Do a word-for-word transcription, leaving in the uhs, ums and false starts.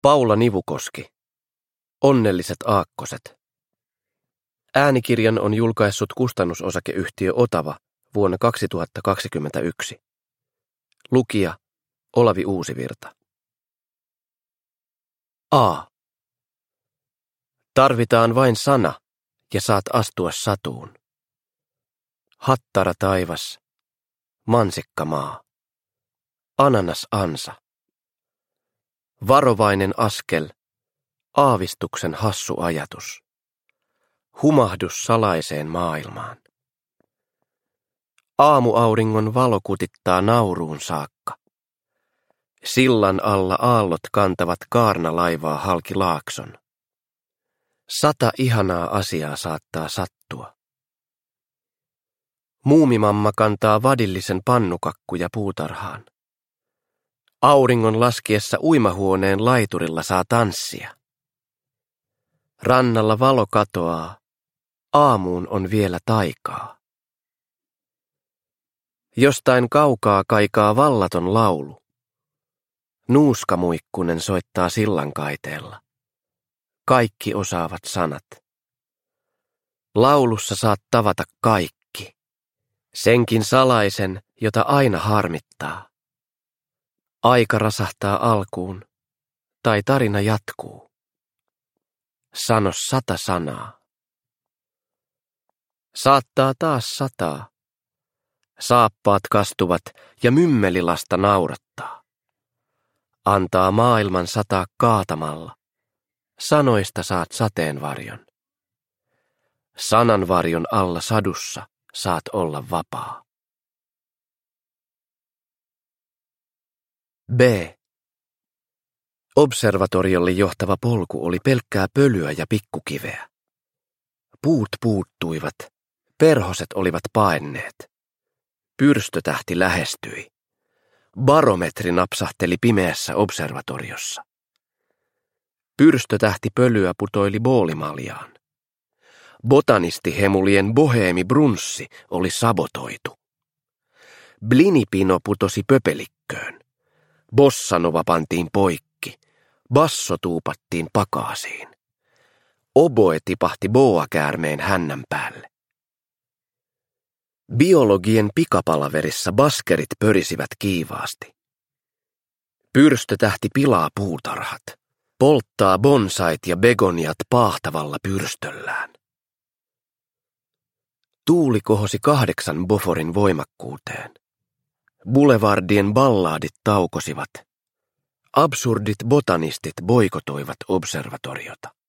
Paula Nivukoski. Onnelliset aakkoset. Äänikirjan on julkaissut kustannusosakeyhtiö Otava vuonna kaksituhattakaksikymmentäyksi. Lukija Olavi Uusivirta. A. Tarvitaan vain sana ja saat astua satuun. Hattara taivas, mansikkamaa, ananas ansa. Varovainen askel, aavistuksen hassu ajatus. Humahdus salaiseen maailmaan. Aamuauringon valo kutittaa nauruun saakka. Sillan alla aallot kantavat kaarnalaivaa halki laakson. Sata ihanaa asiaa saattaa sattua. Muumimamma kantaa vadillisen pannukakkuja puutarhaan. Auringon laskiessa uimahuoneen laiturilla saa tanssia. Rannalla valo katoaa, aamuun on vielä taikaa. Jostain kaukaa kaikaa vallaton laulu. Nuuskamuikkunen soittaa sillankaiteella. Kaikki osaavat sanat. Laulussa saat tavata kaikki. Senkin salaisen, jota aina harmittaa. Aika rasahtaa alkuun, tai tarina jatkuu. Sano sata sanaa. Saattaa taas sataa. Saappaat kastuvat ja mymmelilasta naurattaa. Antaa maailman sataa kaatamalla. Sanoista saat sateenvarjon. Sananvarjon alla sadussa saat olla vapaa. B. Observatoriolle johtava polku oli pelkkää pölyä ja pikkukiveä. Puut puuttuivat, perhoset olivat paenneet. Pyrstötähti lähestyi. Barometri napsahteli pimeässä observatoriossa. Pyrstötähti pölyä putoili boolimaljaan. Botanistihemulien boheemi brunssi oli sabotoitu. Blinipino putosi pöpelikköön. Bossanova pantiin poikki. Basso tuupattiin pakaasiin. Oboe tipahti boakäärmeen hännän päälle. Biologien pikapalaverissa baskerit pörisivät kiivaasti. Pyrstötähti pilaa puutarhat. Polttaa bonsait ja begoniat paahtavalla pyrstöllään. Tuuli kohosi kahdeksan boforin voimakkuuteen. Boulevardien ballaadit taukosivat. Absurdit botanistit boikotoivat observatoriota.